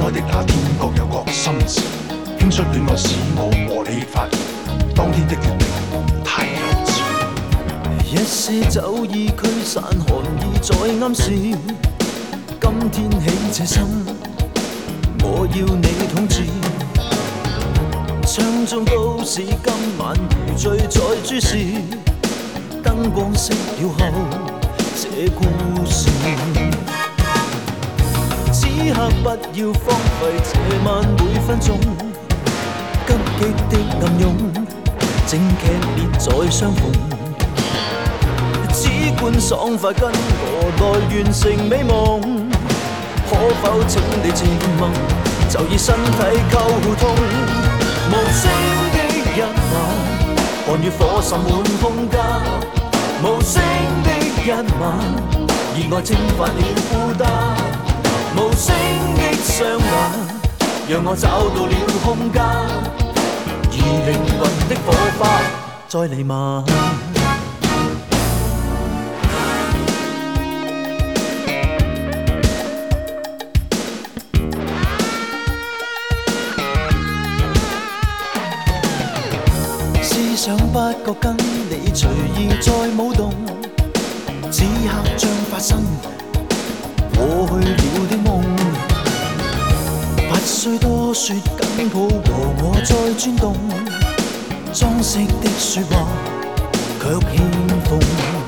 愛的那天，各有各心事。輕率戀愛使我和你發現，當天的決定太幼稚。 一些酒意驅散寒意在暗示，今天起這心，我要你統治。窗中都市今晚如醉在注視，燈光熄了後，這故事。此刻不要荒廢這晚每分鐘，急激的暗湧，正劇烈在相逢。只管爽快跟我來完成美夢，可否請你靜默，就以身體溝通。無聲的一晚，寒與火滲滿空間。無聲的一晚，意外蒸發了孤單。無聲的雙眼，讓我找到了空間，而靈魂的火花再彌漫。思想不覺跟你隨意在舞動，此刻將發生過去了的夢。不需多說緊抱和我再轉動，裝飾的説話卻欠奉。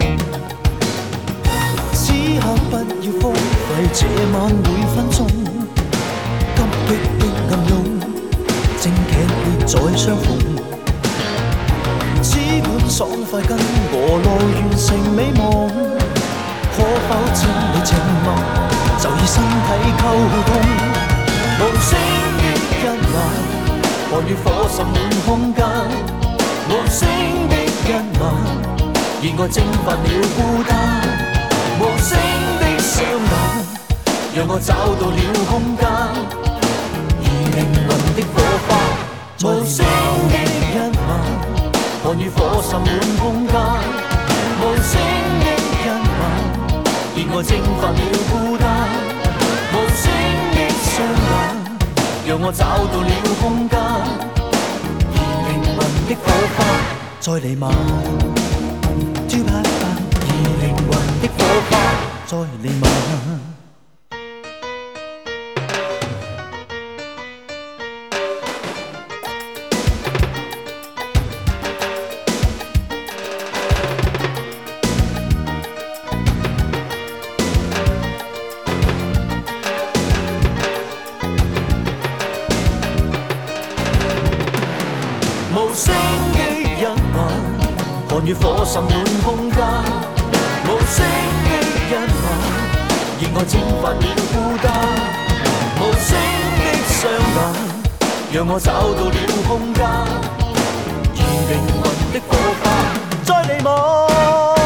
此刻不要荒廢這晚每分鐘，急激的暗湧，正劇烈在相逢。只管爽快跟我來完成美夢，可否請你靜默，就以身體溝通。無聲的一晚，寒與火滲滿空間。無聲的一晚，意外蒸發了孤單。無聲的雙眼，讓我找到了空間，而靈魂的火花。無聲的一晚，寒與火滲滿空間。無聲的一晚，意外蒸發了孤單。無聲的雙眼，讓我找到了空間，而靈魂的火花再彌漫。而靈魂的火花再彌漫。無聲的一晚，寒與火滲滿空間。無聲的一晚，意外蒸發了孤單。無聲的雙眼，讓我找到了空間，而靈魂的火花再彌漫。